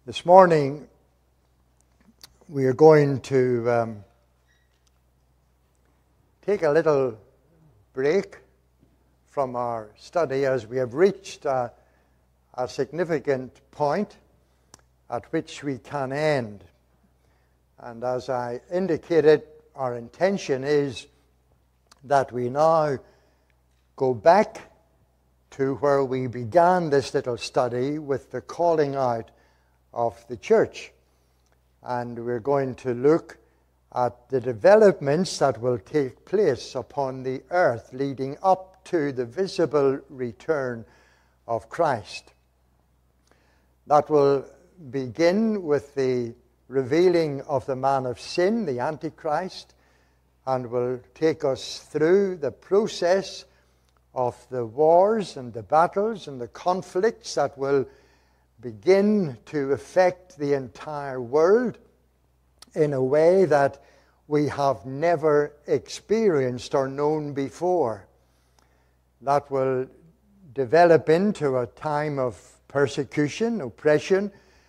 This morning we are going to take a little break from our study as we have reached a significant point at which we can end. And as I indicated, our intention is that we now go back to where we began this little study with the calling out of the church. And we're going to look at the developments that will take place upon the earth leading up to the visible return of Christ. That will begin with the revealing of the man of sin, the Antichrist, and will take us through the process of the wars and the battles and the conflicts that will begin to affect the entire world in a way that we have never experienced or known before. That will develop into a time of persecution, oppression.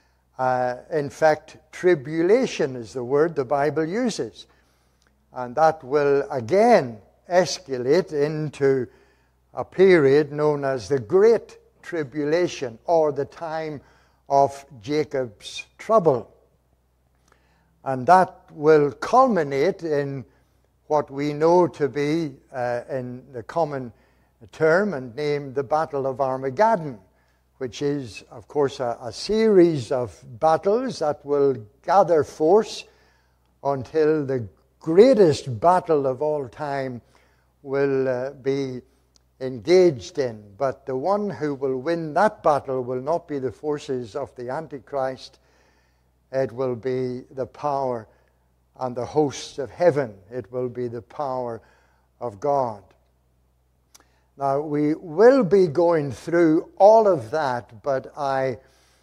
In fact, tribulation is the word the Bible uses. And that will again escalate into a period known as the Great Tribulation, or the time of Jacob's trouble. And that will culminate in what we know to be, in the common term and name, the Battle of Armageddon, which is, of course, a series of battles that will gather force until the greatest battle of all time will be engaged in. But the one who will win that battle will not be the forces of the Antichrist. It will be the power and the hosts of heaven. It will be the power of God. Now, we will be going through all of that, but I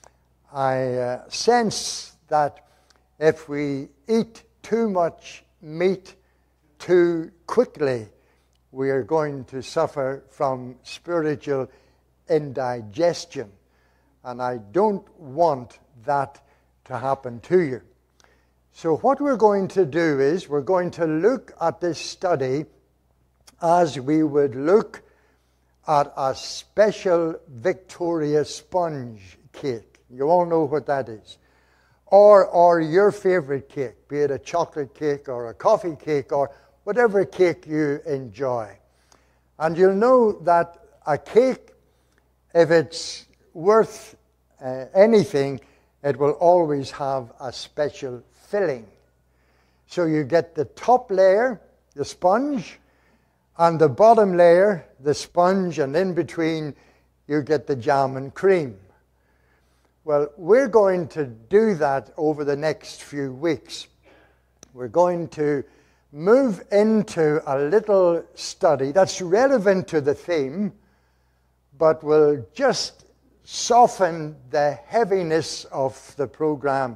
sense that if we eat too much meat too quickly, we are going to suffer from spiritual indigestion. And I don't want that to happen to you. So what we're going to do is we're going to look at this study as we would look at a special Victoria sponge cake. You all know what that is. Or your favorite cake, be it a chocolate cake or a coffee cake or whatever cake you enjoy. And you'll know that a cake, if it's worth anything, it will always have a special filling. So you get the top layer, the sponge, and the bottom layer, the sponge, and in between you get the jam and cream. Well, we're going to do that over the next few weeks. We're going to move into a little study that's relevant to the theme, but will just soften the heaviness of the program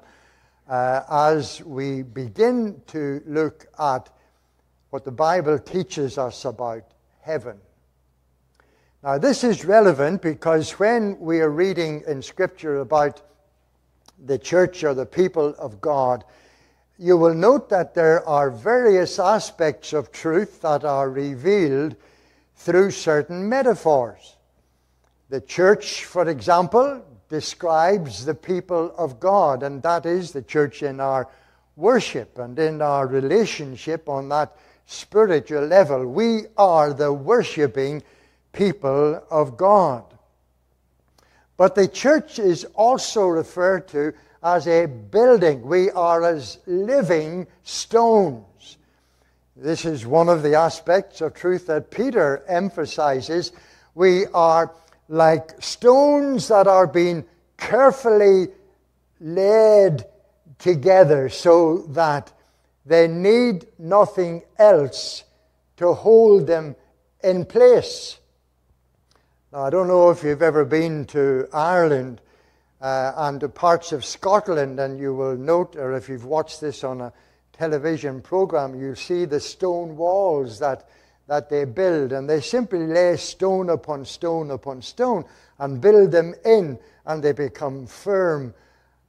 as we begin to look at what the Bible teaches us about heaven. Now, this is relevant because when we are reading in Scripture about the church or the people of God, you will note that there are various aspects of truth that are revealed through certain metaphors. The church, for example, describes the people of God, and that is the church in our worship and in our relationship on that spiritual level. We are the worshiping people of God. But the church is also referred to as a building. We are as living stones. This is one of the aspects of truth that Peter emphasizes. We are like stones that are being carefully laid together so that they need nothing else to hold them in place. Now, I don't know if you've ever been to Ireland and to parts of Scotland, and you will note, or if you've watched this on a television program, you'll see the stone walls that they build, and they simply lay stone upon stone upon stone and build them in, and they become firm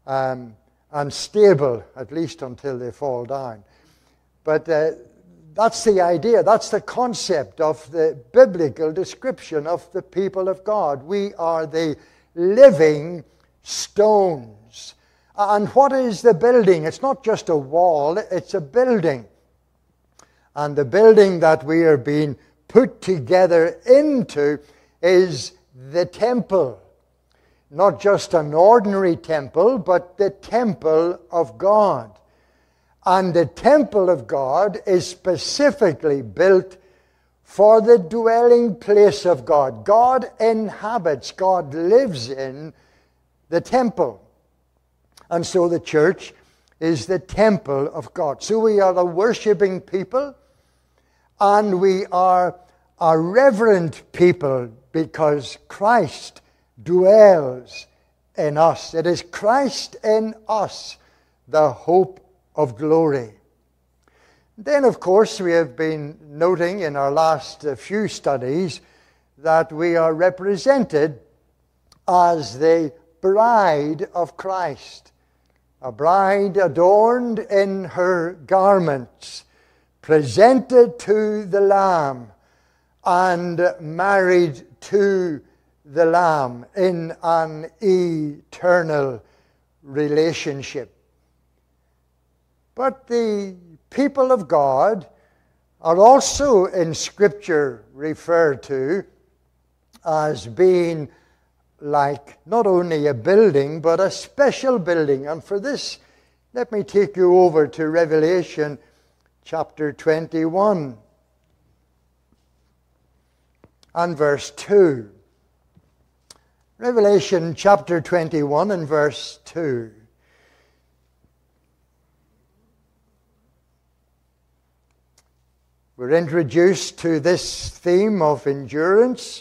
and stable, at least until they fall down. But that's the idea, that's the concept of the biblical description of the people of God. We are the living stones. And what is the building? It's not just a wall, it's a building. And the building that we are being put together into is the temple. Not just an ordinary temple, but the temple of God. And the temple of God is specifically built for the dwelling place of God. God inhabits, God lives in the temple. And so the church is the temple of God. So we are a worshiping people, and we are a reverent people because Christ dwells in us. It is Christ in us, the hope of glory. Then, of course, we have been noting in our last few studies that we are represented as the bride of Christ. A bride adorned in her garments, presented to the Lamb, and married to the Lamb in an eternal relationship. But the people of God are also in Scripture referred to as being like not only a building, but a special building. And for this, let me take you over to Revelation chapter 21 and verse 2. Revelation chapter 21 and verse 2. We're introduced to this theme of endurance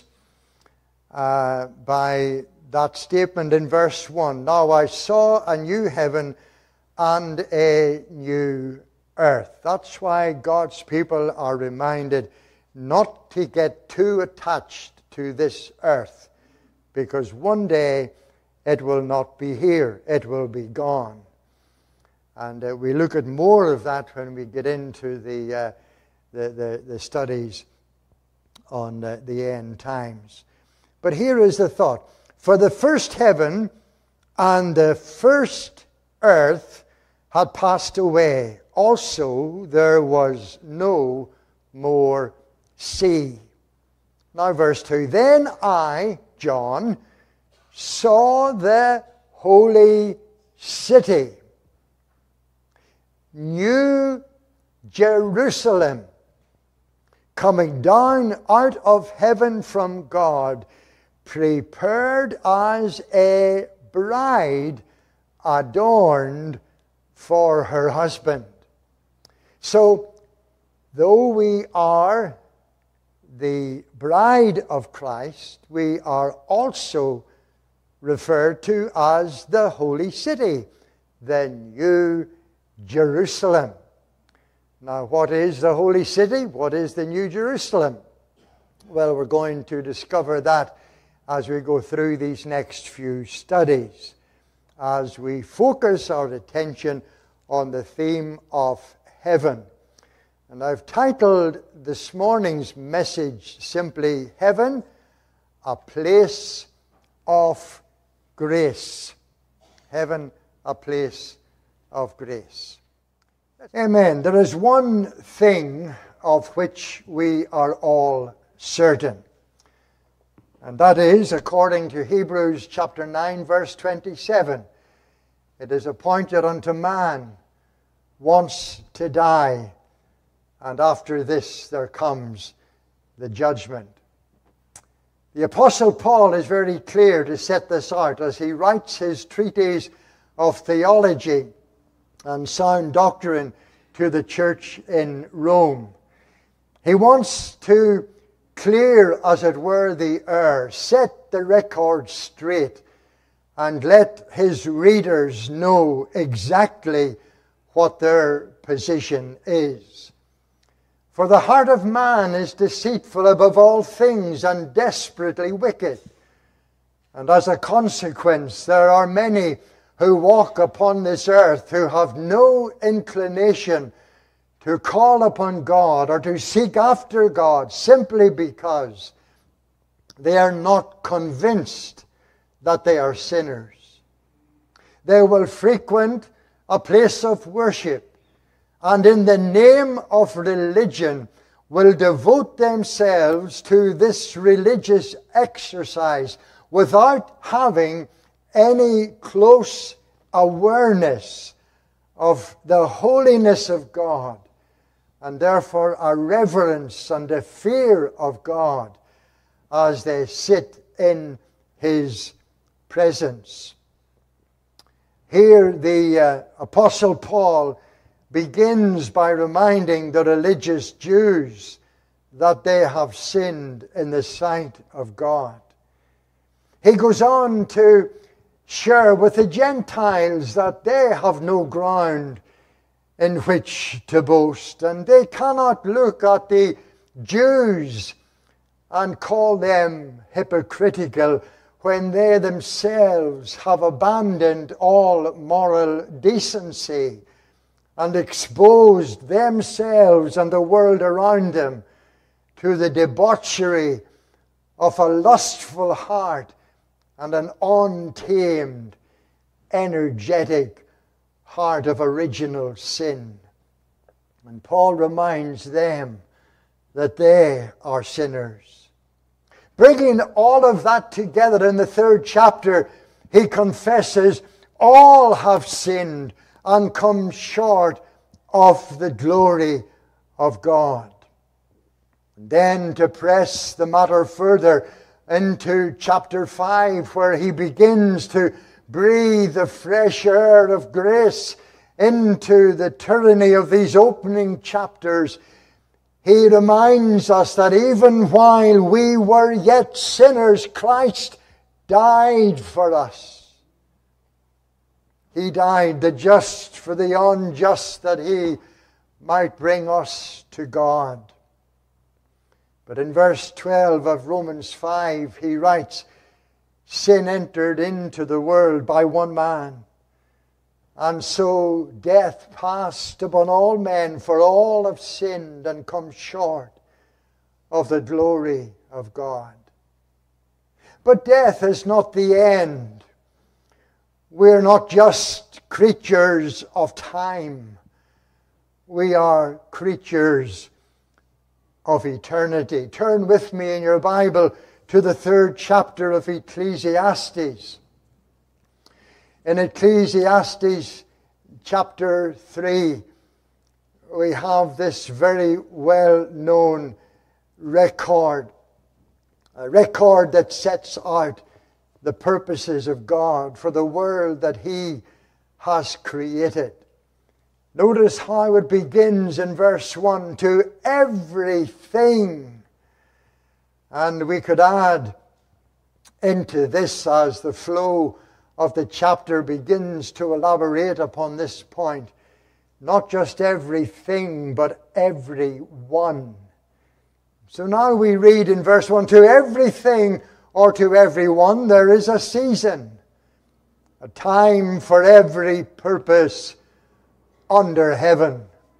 by that statement in verse 1. Now I saw a new heaven and a new earth. That's why God's people are reminded not to get too attached to this earth, because one day it will not be here. It will be gone. And we look at more of that when we get into the studies on the end times. But here is the thought. For the first heaven and the first earth had passed away. Also there was no more sea. Now verse 2. Then I, John, saw the holy city, New Jerusalem, coming down out of heaven from God, prepared as a bride adorned for her husband. So, though we are the bride of Christ, we are also referred to as the holy city, the New Jerusalem. Now, what is the holy city? What is the New Jerusalem? Well, we're going to discover that as we go through these next few studies, as we focus our attention on the theme of heaven. And I've titled this morning's message simply, Heaven, a Place of Grace. Heaven, a Place of Grace. Amen. There is one thing of which we are all certain. And that is, according to Hebrews chapter 9, verse 27, it is appointed unto man once to die, and after this there comes the judgment. The Apostle Paul is very clear to set this out as he writes his treatise of theology and sound doctrine to the church in Rome. He wants to clear, as it were, the air, set the record straight, and let his readers know exactly what their position is. For the heart of man is deceitful above all things and desperately wicked. And as a consequence, there are many who walk upon this earth, who have no inclination to call upon God or to seek after God, simply because they are not convinced that they are sinners. They will frequent a place of worship, and in the name of religion will devote themselves to this religious exercise without having any close awareness of the holiness of God, and therefore a reverence and a fear of God as they sit in His presence. Here the Apostle Paul begins by reminding the religious Jews that they have sinned in the sight of God. He goes on to share with the Gentiles that they have no ground in which to boast, and they cannot look at the Jews and call them hypocritical when they themselves have abandoned all moral decency and exposed themselves and the world around them to the debauchery of a lustful heart and an untamed, energetic heart of original sin. And Paul reminds them that they are sinners. Bringing all of that together in the 3rd chapter, he confesses all have sinned and come short of the glory of God. And then to press the matter further into chapter 5, where he begins to breathe the fresh air of grace into the tyranny of these opening chapters, he reminds us that even while we were yet sinners, Christ died for us. He died, the just for the unjust, that He might bring us to God. But in verse 12 of Romans 5, he writes, sin entered into the world by one man, and so death passed upon all men, for all have sinned and come short of the glory of God. But death is not the end. We're not just creatures of time. We are creatures of eternity. Turn with me in your Bible to the 3rd chapter of Ecclesiastes. In Ecclesiastes chapter 3, we have this very well-known record, a record that sets out the purposes of God for the world that He has created. Notice how it begins in verse 1, to everything. And we could add into this, as the flow of the chapter begins to elaborate upon this point, not just everything, but everyone. So now we read in verse 1, to everything or to everyone there is a season, a time for every purpose under heaven.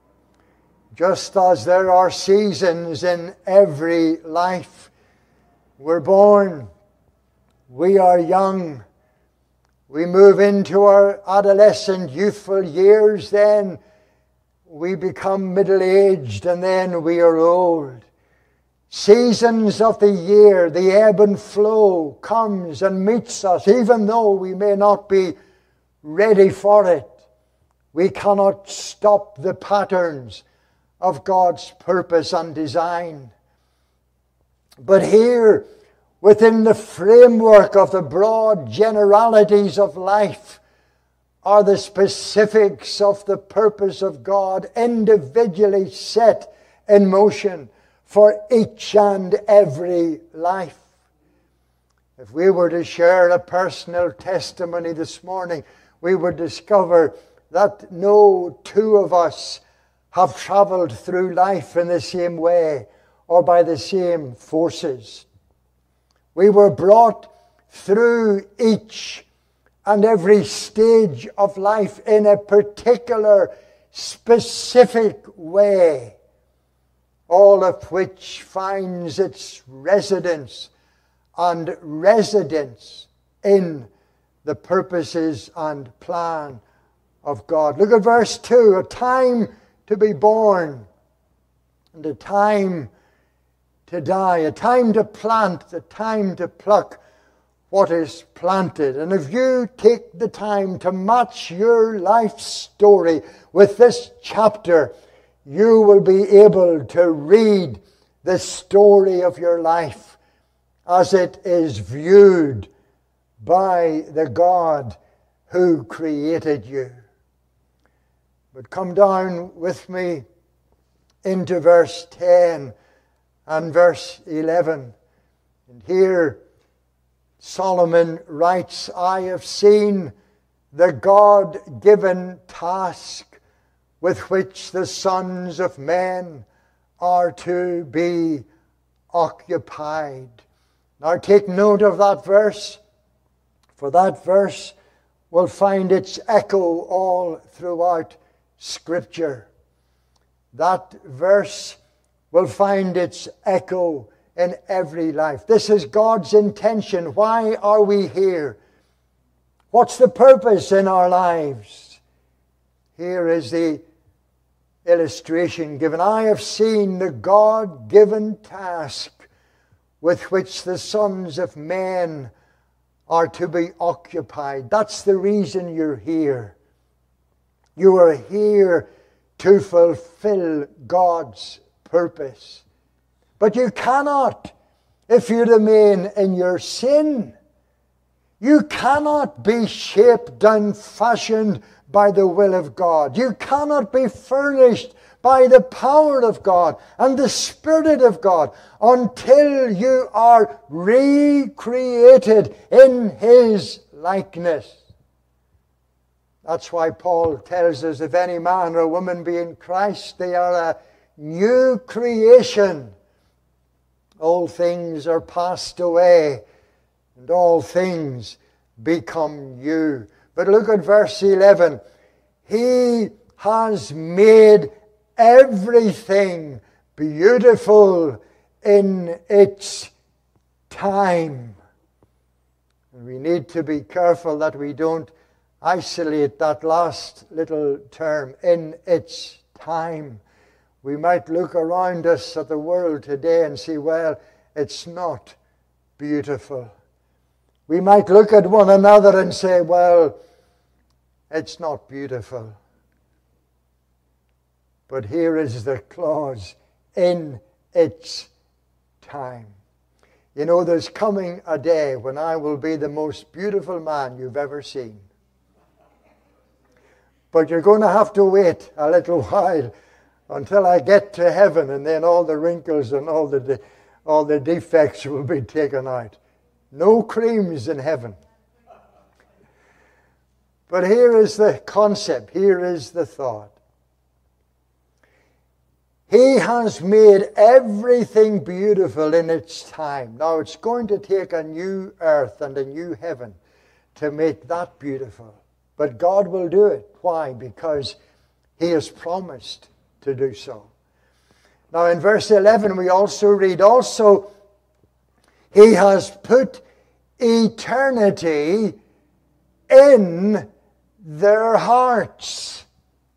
Just as there are seasons in every life. We're born, we are young, we move into our adolescent, youthful years, then we become middle-aged, and then we are old. Seasons of the year, the ebb and flow comes and meets us, even though we may not be ready for it. We cannot stop the patterns of God's purpose and design. But here, within the framework of the broad generalities of life, are the specifics of the purpose of God, individually set in motion for each and every life. If we were to share a personal testimony this morning, we would discover that no two of us have traveled through life in the same way or by the same forces. We were brought through each and every stage of life in a particular, specific way, all of which finds its residence and residence in the purposes and plan of God. Look at verse 2. A time to be born and a time to die, a time to plant, a time to pluck what is planted. And if you take the time to match your life story with this chapter, you will be able to read the story of your life as it is viewed by the God who created you. But come down with me into verse 10 and verse 11. And here Solomon writes, I have seen the God-given task with which the sons of men are to be occupied. Now take note of that verse, for that verse will find its echo all throughout Scripture. That verse will find its echo in every life. This is God's intention. Why are we here? What's the purpose in our lives? Here is the illustration given. I have seen the God-given task with which the sons of men are to be occupied. That's the reason you're here. You are here to fulfill God's purpose. But you cannot, if you remain in your sin, you cannot be shaped and fashioned by the will of God. You cannot be furnished by the power of God and the Spirit of God until you are recreated in His likeness. That's why Paul tells us, if any man or woman be in Christ, they are a new creation. All things are passed away, and all things become new. But look at verse 11. He has made everything beautiful in its time. And we need to be careful that we don't isolate that last little term, in its time. We might look around us at the world today and see, well, it's not beautiful. We might look at one another and say, well, it's not beautiful. But here is the clause, in its time. You know, there's coming a day when I will be the most beautiful man you've ever seen. But you're going to have to wait a little while until I get to heaven, and then all the wrinkles and all the defects will be taken out. No creams in heaven. But here is the concept. Here is the thought. He has made everything beautiful in its time. Now it's going to take a new earth and a new heaven to make that beautiful. But God will do it. Why? Because He has promised to do so. Now in verse 11 we also read, also He has put eternity in their hearts,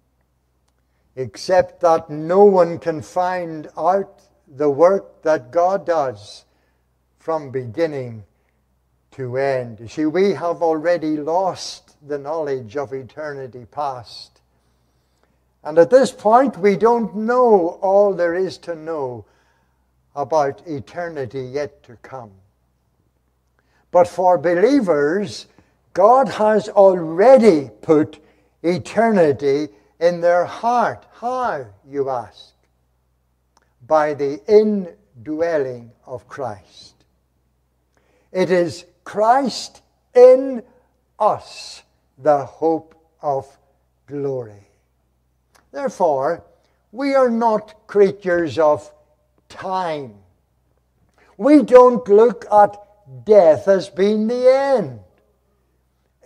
except that no one can find out the work that God does from beginning to end. You see, we have already lost the knowledge of eternity past. And at this point, we don't know all there is to know about eternity yet to come. But for believers, God has already put eternity in their heart. How, you ask? By the indwelling of Christ. It is Christ in us, the hope of glory. Therefore, we are not creatures of time. We don't look at death as being the end.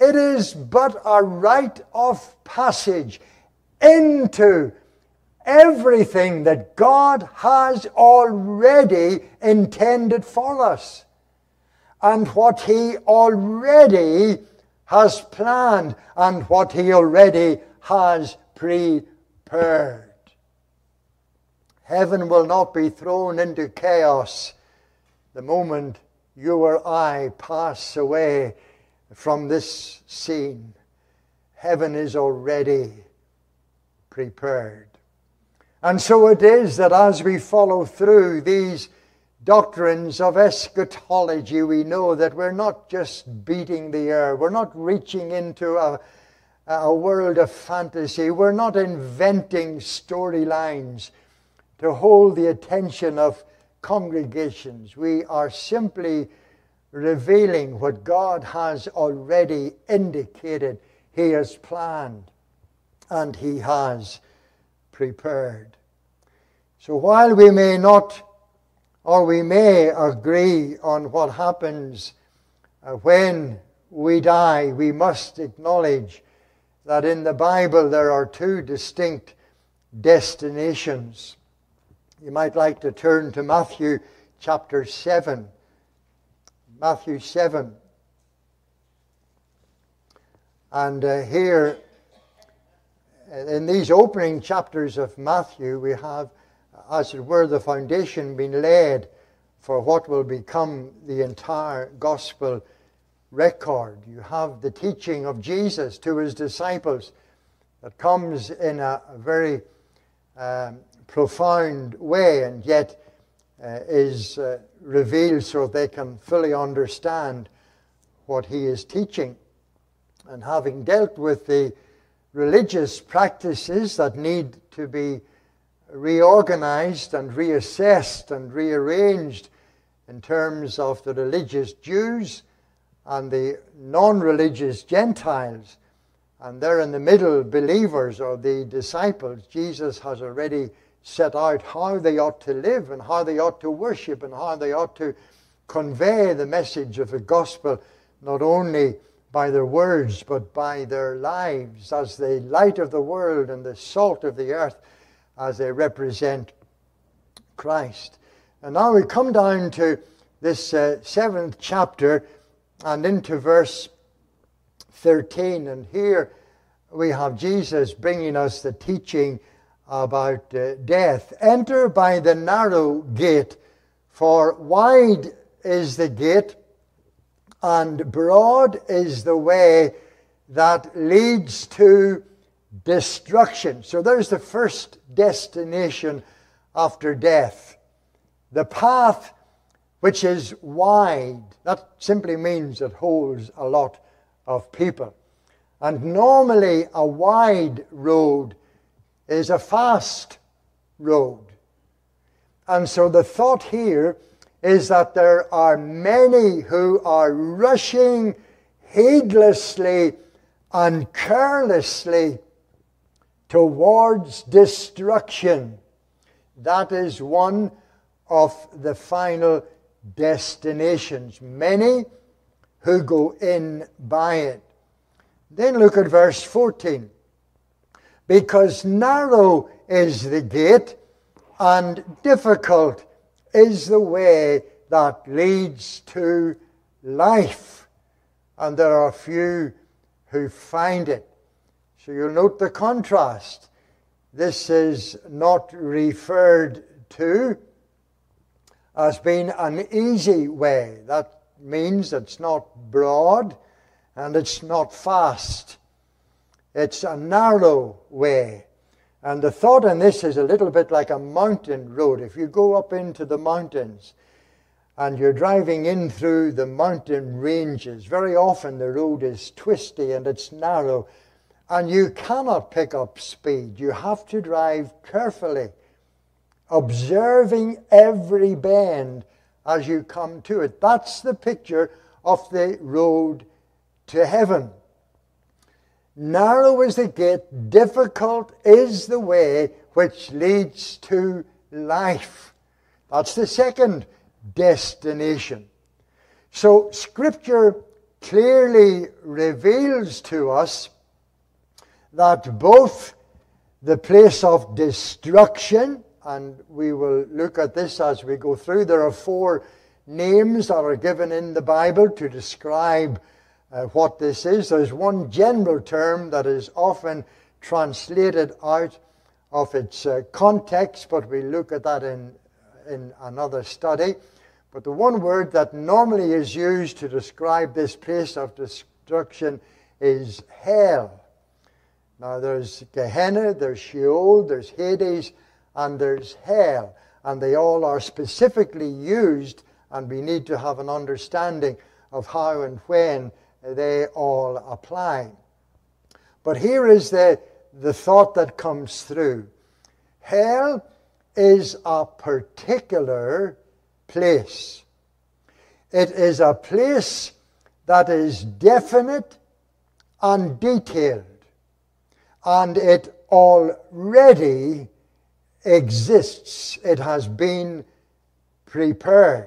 It is but a rite of passage into everything that God has already intended for us, and what He already has planned, and what He already has prepared. Heaven will not be thrown into chaos the moment you or I pass away from this scene. Heaven is already prepared. And so it is that as we follow through these doctrines of eschatology, we know that we're not just beating the air. We're not reaching into a world of fantasy. We're not inventing storylines to hold the attention of congregations. We are simply revealing what God has already indicated He has planned and He has prepared. So while we may not, or we may agree on what happens when we die, we must acknowledge that in the Bible there are two distinct destinations. You might like to turn to Matthew chapter 7. Matthew 7. And here, in these opening chapters of Matthew, we have, as it were, the foundation being laid for what will become the entire gospel record. You have the teaching of Jesus to His disciples that comes in a very profound way, and yet is revealed so they can fully understand what He is teaching. And having dealt with the religious practices that need to be reorganized and reassessed and rearranged in terms of the religious Jews and the non-religious Gentiles, and there in the middle, believers or the disciples, Jesus has already set out how they ought to live and how they ought to worship and how they ought to convey the message of the gospel, not only by their words but by their lives as the light of the world and the salt of the earth as they represent Christ. And now we come down to this 7th chapter and into verse 13, and here we have Jesus bringing us the teaching about death. Enter by the narrow gate, for wide is the gate and broad is the way that leads to destruction. So there's the first destination after death. The path which is wide. That simply means it holds a lot of people. And normally a wide road is a fast road. And so the thought here is that there are many who are rushing heedlessly and carelessly towards destruction. That is one of the final destinations. Many who go in by it. Then look at verse 14. Because narrow is the gate and difficult is the way that leads to life, and there are few who find it. So you'll note the contrast. This is not referred to as being an easy way. That means it's not broad and it's not fast. It's a narrow way. And the thought in this is a little bit like a mountain road. If you go up into the mountains and you're driving in through the mountain ranges, very often the road is twisty and it's narrow, and you cannot pick up speed. You have to drive carefully, observing every bend as you come to it. That's the picture of the road to heaven. Narrow is the gate, difficult is the way which leads to life. That's the second destination. So Scripture clearly reveals to us that both the place of destruction, and we will look at this as we go through. There are 4 names that are given in the Bible to describe what this is. There's one general term that is often translated out of its context, but we'll look at that in another study. But the one word that normally is used to describe this place of destruction is hell. Now there's Gehenna, there's Sheol, there's Hades, and there's hell. And they all are specifically used, and we need to have an understanding of how and when they all apply. But here is the thought that comes through. Hell is a particular place. It is a place that is definite and detailed, and it already exists. It has been prepared.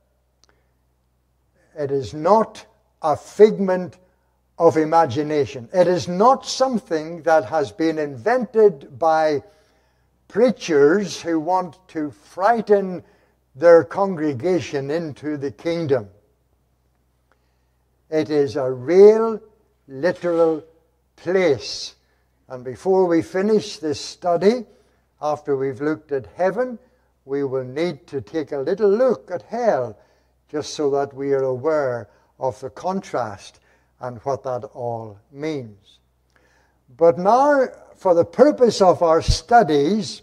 It is not a figment of imagination. It is not something that has been invented by preachers who want to frighten their congregation into the kingdom. It is a real, literal place. And before we finish this study, after we've looked at heaven, we will need to take a little look at hell, just so that we are aware of the contrast and what that all means. But now, for the purpose of our studies,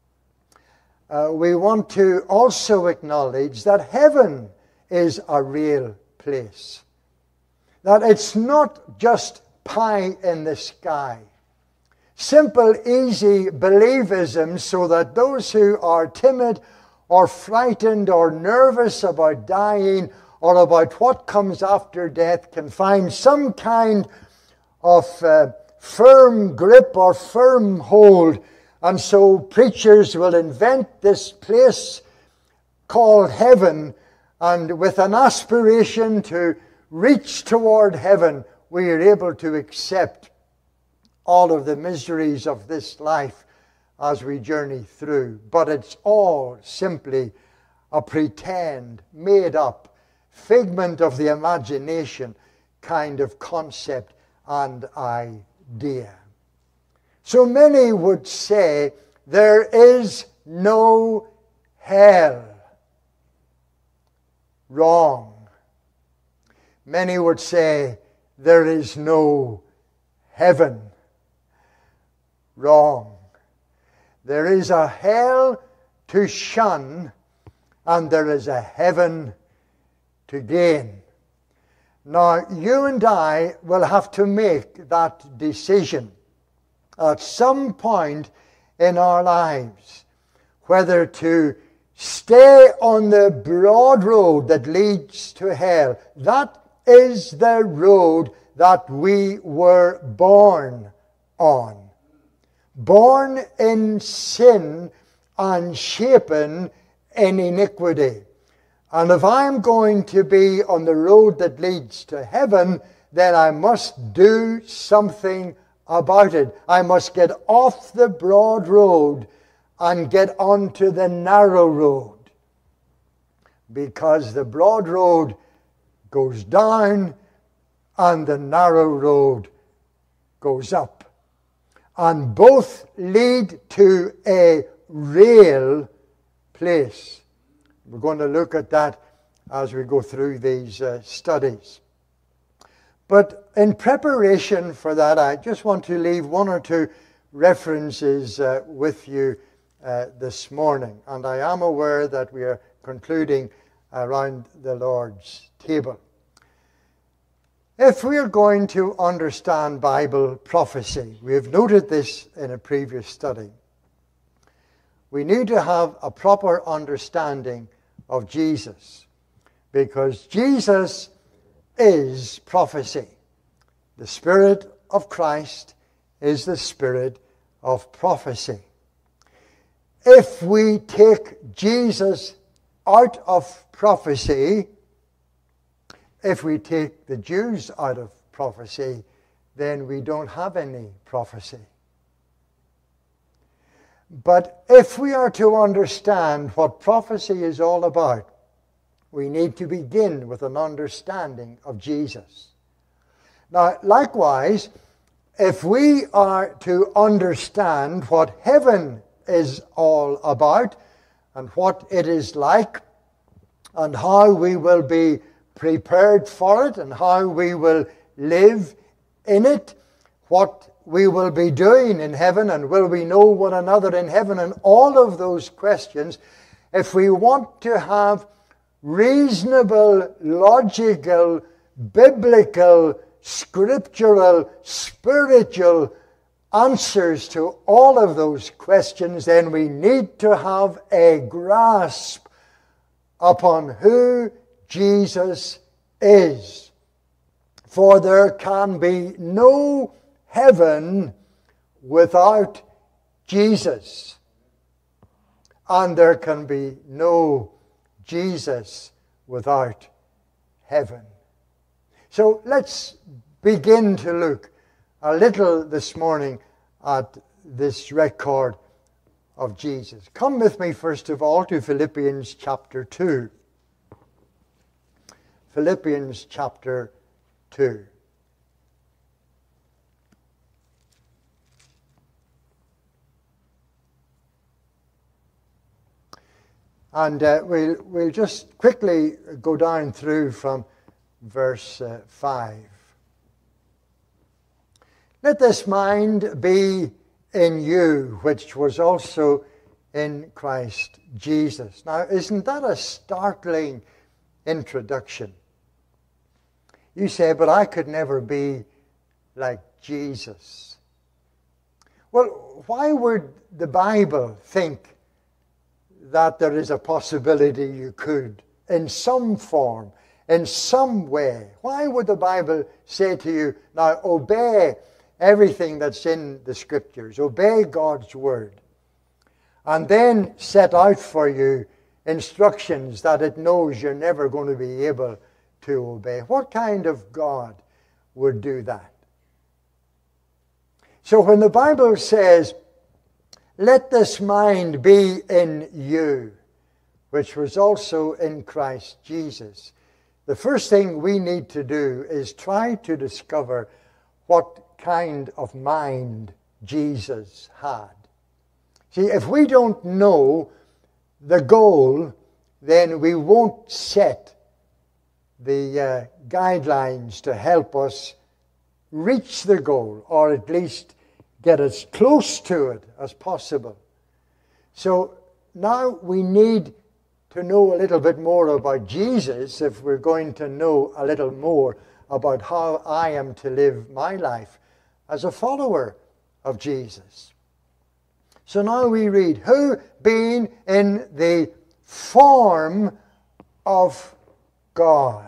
we want to also acknowledge that heaven is a real place. That it's not just pie in the sky. Simple, easy believism so that those who are timid or frightened or nervous about dying or about what comes after death can find some kind of firm grip or firm hold. And so preachers will invent this place called heaven, and with an aspiration to reach toward heaven, we are able to accept all of the miseries of this life as we journey through. But it's all simply a pretend, made up, figment of the imagination kind of concept and idea. So many would say there is no hell. Wrong. Many would say there is no heaven. Wrong. There is a hell to shun, and there is a heaven to gain. Now, you and I will have to make that decision at some point in our lives, whether to stay on the broad road that leads to hell. That is the road that we were born on. Born in sin and shapen in iniquity. And if I'm going to be on the road that leads to heaven, then I must do something about it. I must get off the broad road and get onto the narrow road. Because the broad road goes down and the narrow road goes up. And both lead to a real place. We're going to look at that as we go through these studies. But in preparation for that, I just want to leave one or two references with you this morning. And I am aware that we are concluding around the Lord's table. If we are going to understand Bible prophecy, we have noted this in a previous study, we need to have a proper understanding of Jesus, because Jesus is prophecy. The Spirit of Christ is the Spirit of prophecy. If we take Jesus out of prophecy, if we take the Jews out of prophecy, then we don't have any prophecy. But if we are to understand what prophecy is all about, we need to begin with an understanding of Jesus. Now, likewise, if we are to understand what heaven is all about and what it is like and how we will be prepared for it and how we will live in it, what we will be doing in heaven and will we know one another in heaven, and all of those questions, if we want to have reasonable, logical, biblical, scriptural, spiritual answers to all of those questions, then we need to have a grasp upon who Jesus is. For there can be no heaven without Jesus. And there can be no Jesus without heaven. So let's begin to look a little this morning at this record of Jesus. Come with me first of all to Philippians chapter 2. Philippians chapter 2. And we'll just quickly go down through from verse 5. Let this mind be in you, which was also in Christ Jesus. Now, isn't that a startling introduction? You say, but I could never be like Jesus. Well, why would the Bible think that there is a possibility you could, in some form, in some way? Why would the Bible say to you, now obey everything that's in the Scriptures, obey God's Word, and then set out for you instructions that it knows you're never going to be able to obey? What kind of God would do that? So when the Bible says, let this mind be in you, which was also in Christ Jesus, the first thing we need to do is try to discover what kind of mind Jesus had. See, if we don't know the goal, then we won't set the guidelines to help us reach the goal, or at least get as close to it as possible. So now we need to know a little bit more about Jesus if we're going to know a little more about how I am to live my life as a follower of Jesus. So now we read, who being in the form of God.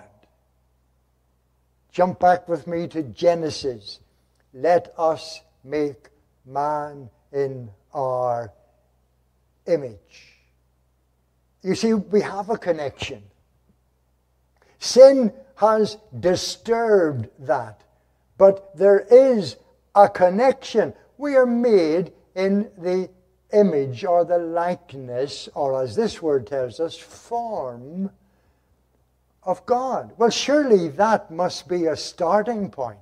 Jump back with me to Genesis. Let us make man in our image. You see, we have a connection. Sin has disturbed that, but there is a connection. We are made in the image or the likeness, or as this word tells us, form of God. Well, surely that must be a starting point.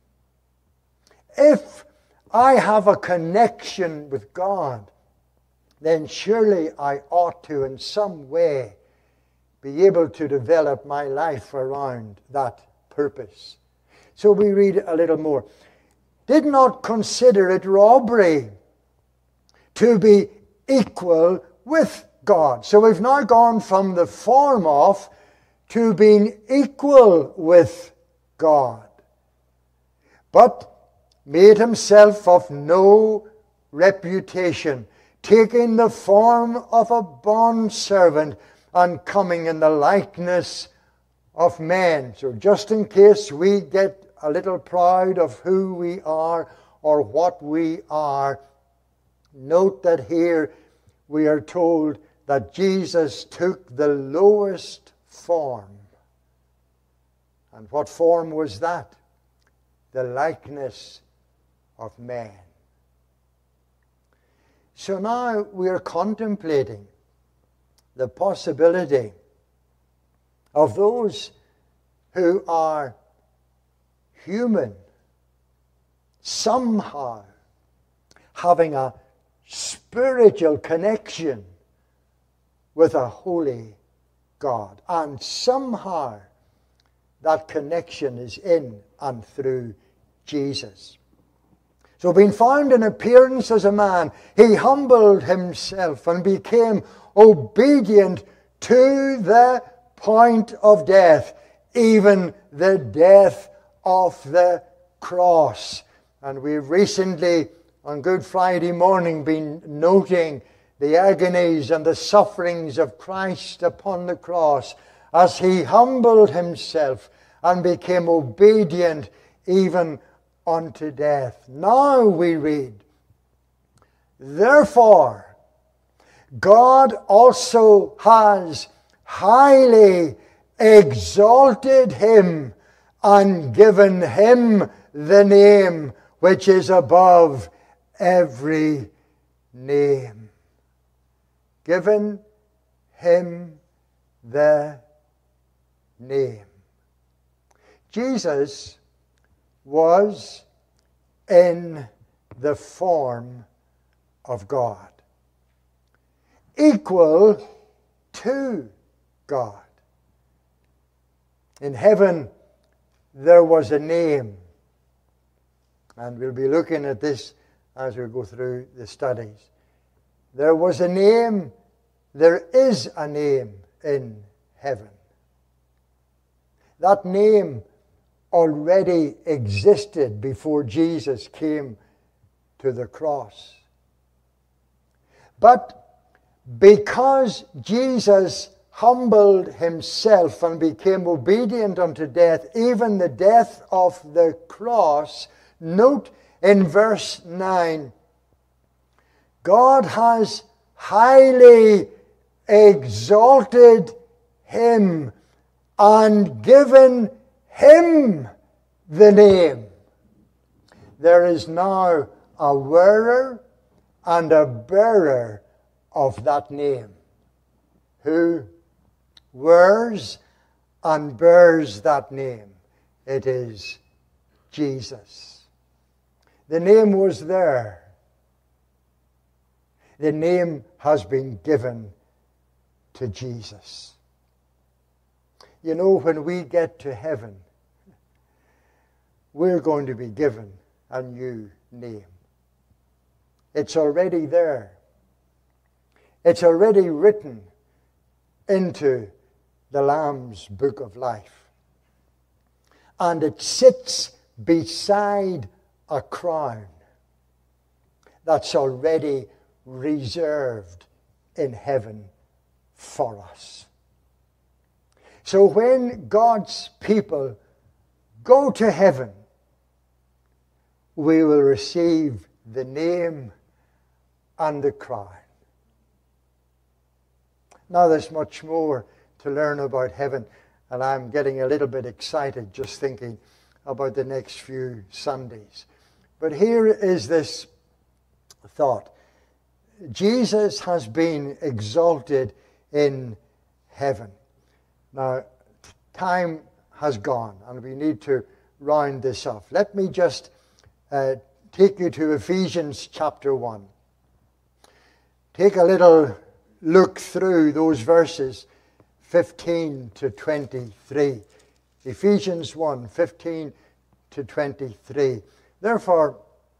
If I have a connection with God, then surely I ought to in some way be able to develop my life around that purpose. So we read a little more. Did not consider it robbery to be equal with God. So we've now gone from the form of to being equal with God. But made himself of no reputation, taking the form of a bondservant and coming in the likeness of men. So just in case we get a little proud of who we are or what we are, note that here we are told that Jesus took the lowest form And what form was that? The likeness of man. So now we are contemplating the possibility of those who are human somehow having a spiritual connection with a holy God. And somehow that connection is in and through Jesus. So being found in appearance as a man, he humbled himself and became obedient to the point of death, even the death of the cross. And we've recently, on Good Friday morning, been noting the agonies and the sufferings of Christ upon the cross as he humbled himself and became obedient even unto death. Now we read, therefore, God also has highly exalted him and given him the name which is above every name. Given him the name. Jesus was in the form of God, equal to God. In heaven, there was a name, and we'll be looking at this as we go through the studies. There was a name, there is a name in heaven. That name already existed before Jesus came to the cross. But because Jesus humbled himself and became obedient unto death, even the death of the cross, note in verse 9, God has highly exalted him and given him the name. There is now a wearer and a bearer of that name, who wears and bears that name. It is Jesus. The name was there. The name has been given to Jesus. You know, when we get to heaven, we're going to be given a new name. It's already there. It's already written into the Lamb's book of life. And it sits beside a crown that's already reserved in heaven for us. So when God's people go to heaven, we will receive the name and the crown. Now there's much more to learn about heaven, and I'm getting a little bit excited just thinking about the next few Sundays. But here is this thought. Jesus has been exalted in heaven. Now, time has gone, and we need to round this off. Let me just take you to Ephesians chapter 1. Take a little look through those verses 15 to 23. Ephesians 1, 15 to 23. Therefore,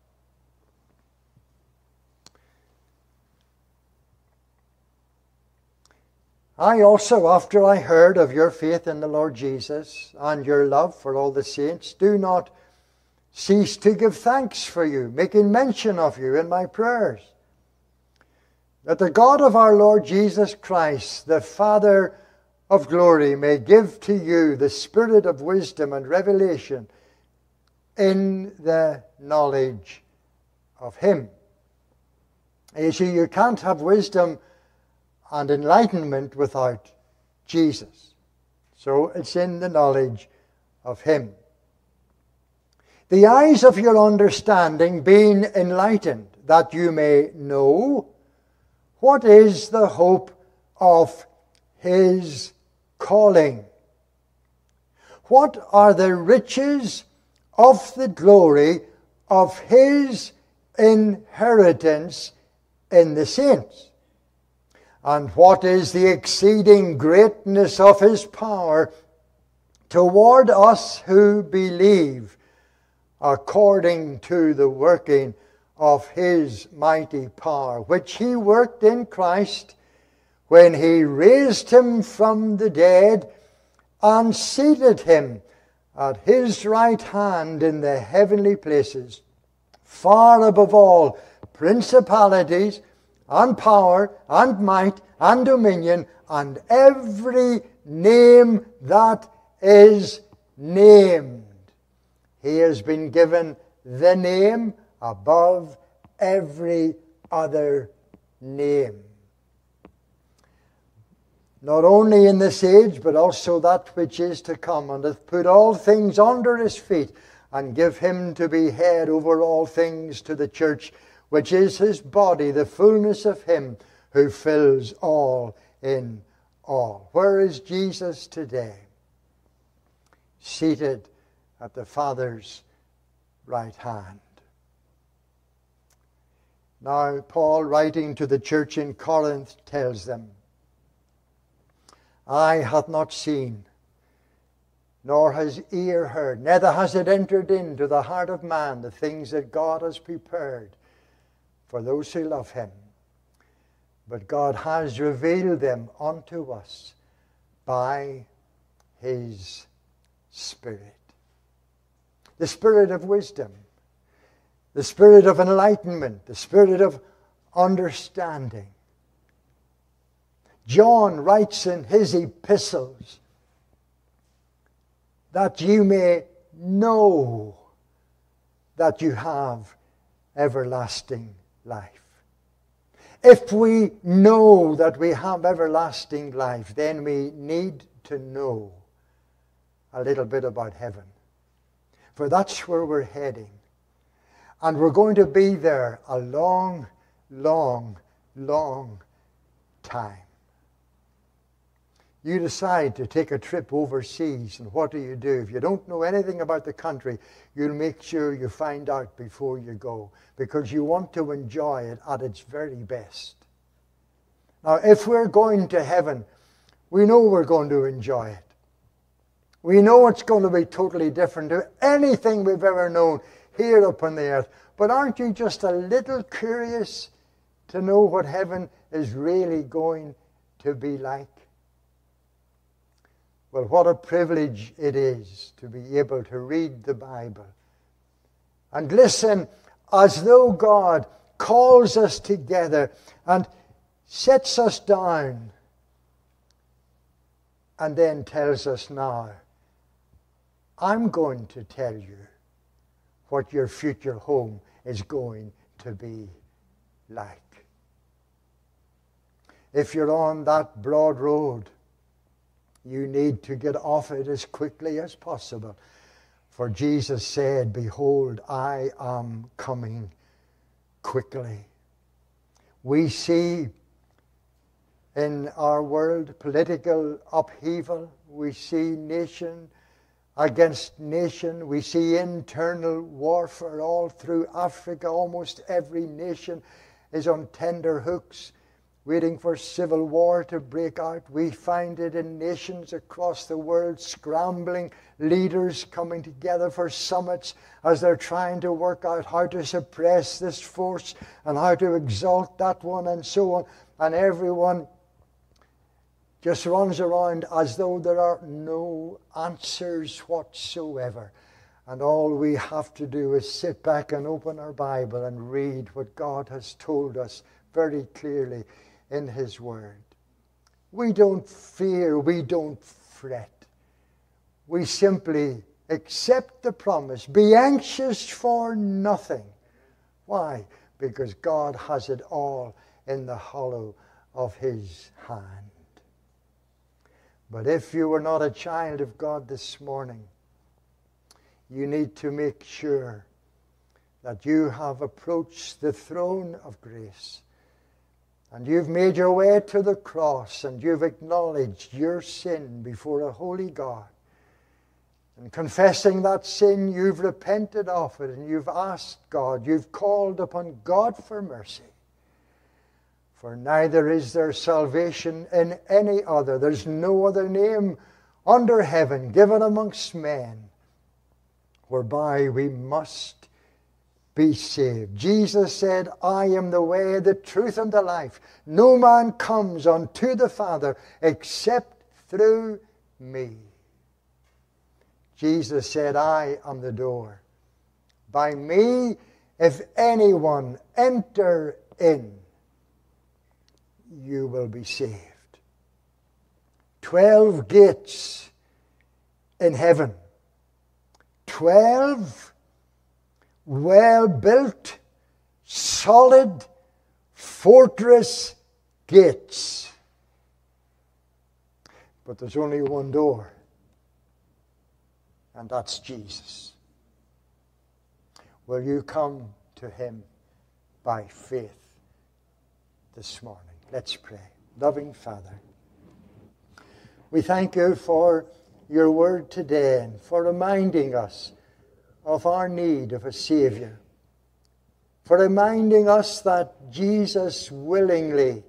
I also, after I heard of your faith in the Lord Jesus and your love for all the saints, do not cease to give thanks for you, making mention of you in my prayers, that the God of our Lord Jesus Christ, the Father of glory, may give to you the spirit of wisdom and revelation in the knowledge of him. You see, you can't have wisdom and enlightenment without Jesus. So it's in the knowledge of him. The eyes of your understanding being enlightened, that you may know what is the hope of his calling. What are the riches of the glory of his inheritance in the saints? And what is the exceeding greatness of his power toward us who believe, according to the working of his mighty power, which he worked in Christ when he raised him from the dead and seated him at his right hand in the heavenly places, far above all principalities and power and might and dominion and every name that is named. He has been given the name above every other name. Not only in this age, but also that which is to come, and hath put all things under his feet, and give him to be head over all things to the church, which is his body, the fullness of him who fills all in all. Where is Jesus today? Seated at the Father's right hand. Now, Paul, writing to the church in Corinth, tells them, eye hath not seen, nor has ear heard, neither has it entered into the heart of man the things that God has prepared for those who love him. But God has revealed them unto us by his Spirit. The Spirit of wisdom, the Spirit of enlightenment, the Spirit of understanding. John writes in his epistles that you may know that you have everlasting life. If we know that we have everlasting life, then we need to know a little bit about heaven. For that's where we're heading. And we're going to be there a long, long, long time. You decide to take a trip overseas, and what do? If you don't know anything about the country, you'll make sure you find out before you go, because you want to enjoy it at its very best. Now, if we're going to heaven, we know we're going to enjoy it. We know it's going to be totally different to anything we've ever known here upon the earth. But aren't you just a little curious to know what heaven is really going to be like? Well, what a privilege it is to be able to read the Bible and listen as though God calls us together and sets us down and then tells us, now, I'm going to tell you what your future home is going to be like. If you're on that broad road, you need to get off it as quickly as possible. For Jesus said, behold, I am coming quickly. We see in our world political upheaval. We see nation against nation. We see internal warfare all through Africa. Almost every nation is on tender hooks, waiting for civil war to break out. We find it in nations across the world, scrambling, leaders coming together for summits as they're trying to work out how to suppress this force and how to exalt that one and so on. And everyone just runs around as though there are no answers whatsoever. And all we have to do is sit back and open our Bible and read what God has told us very clearly in his Word. We don't fear, we don't fret. We simply accept the promise. Be anxious for nothing. Why? Because God has it all in the hollow of his hand. But if you were not a child of God this morning, you need to make sure that you have approached the throne of grace and you've made your way to the cross and you've acknowledged your sin before a holy God. And confessing that sin, you've repented of it and you've asked God, you've called upon God for mercy. For neither is there salvation in any other. There's no other name under heaven given amongst men whereby we must be saved. Jesus said, I am the way, the truth, and the life. No man comes unto the Father except through me. Jesus said, I am the door. By me, if anyone enter in, you will be saved. 12 gates in heaven. 12 well-built, solid fortress gates. But there's only one door, and that's Jesus. Will you come to him by faith this morning? Let's pray. Loving Father, we thank you for your word today and for reminding us of our need of a Savior, for reminding us that Jesus willingly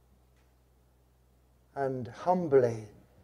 and humbly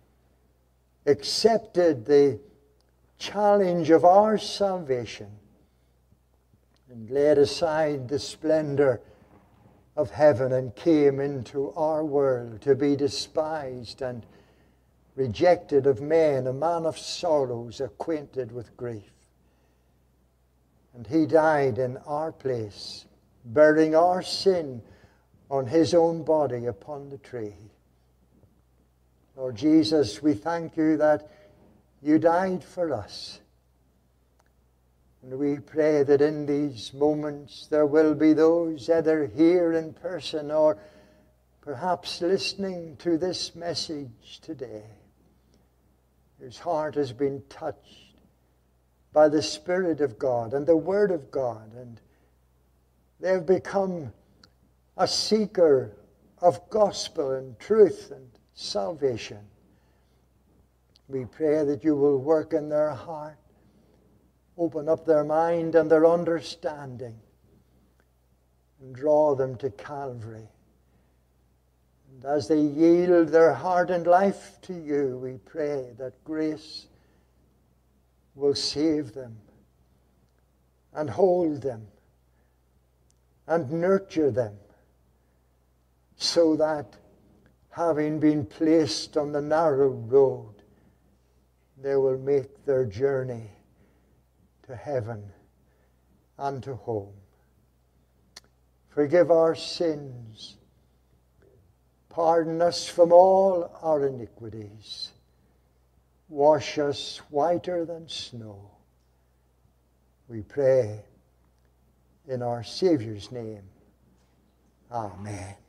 accepted the challenge of our salvation and laid aside the splendor of heaven and came into our world to be despised and rejected of men, a man of sorrows, acquainted with grief. And he died in our place, bearing our sin on his own body upon the tree. Lord Jesus, we thank you that you died for us. And we pray that in these moments there will be those either here in person or perhaps listening to this message today, whose heart has been touched by the Spirit of God and the Word of God, and they have become a seeker of gospel and truth and salvation. We pray that you will work in their heart, open up their mind and their understanding, and draw them to Calvary. And as they yield their heart and life to you, we pray that grace will save them and hold them and nurture them, so that, having been placed on the narrow road, they will make their journey to heaven and to home. Forgive our sins. Pardon us from all our iniquities. Wash us whiter than snow. We pray in our Savior's name. Amen.